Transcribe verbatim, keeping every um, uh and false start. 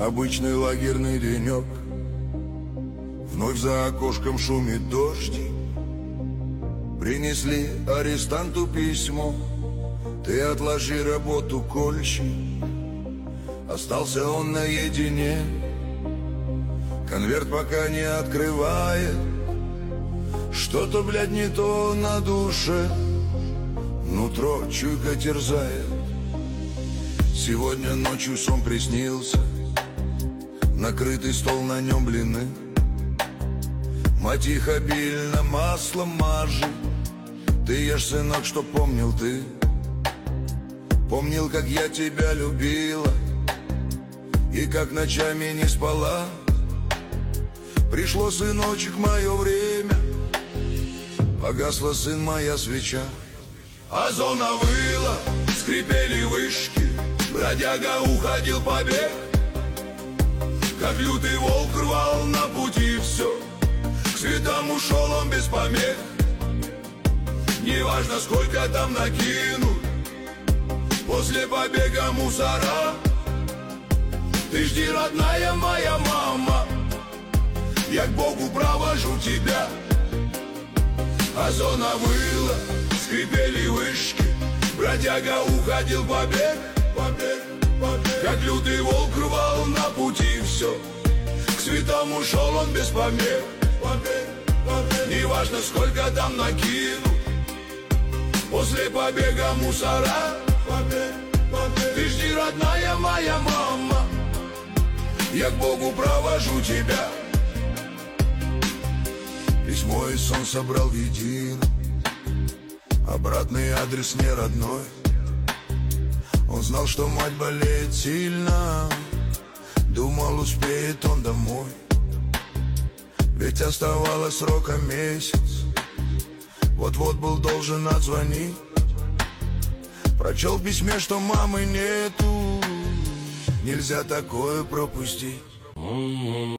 Обычный лагерный денек. Вновь за окошком шумит дождь. Принесли арестанту письмо: ты отложи работу, кольщик. Остался он наедине, конверт пока не открывает. Что-то, блядь, не то на душе, нутро чуйка терзает. Сегодня ночью сон приснился, накрытый стол, на нем блины. Мать их обильно маслом мажет. Ты ешь, сынок, что помнил ты. Помнил, как я тебя любила, и как ночами не спала. Пришло, сыночек, мое время, погасла, сын, моя свеча. А зона выла, скрипели вышки, бродяга уходил побег. Как лютый волк рвал на пути все, к светам ушел он без помех. Неважно, сколько там накинут после побега мусора. Ты жди, родная моя мама, я к Богу провожу тебя. А зона выла, скрипели вышки, бродяга уходил побег, побег, побег. Как лютый волк рвал на пути все, к светам ушел он без помех, побег, побег. Неважно, сколько там накинут после побега мусора. Побег, побег. Ты жди, родная моя мама, я к Богу провожу тебя. Письмо и сон собрал в едино, обратный адрес не родной. Он знал, что мать болеет сильно, думал, успеет он домой. Ведь оставалось срока месяц, вот-вот был должен отзвонить. Прочел в письме, что мамы нету, нельзя такое пропустить.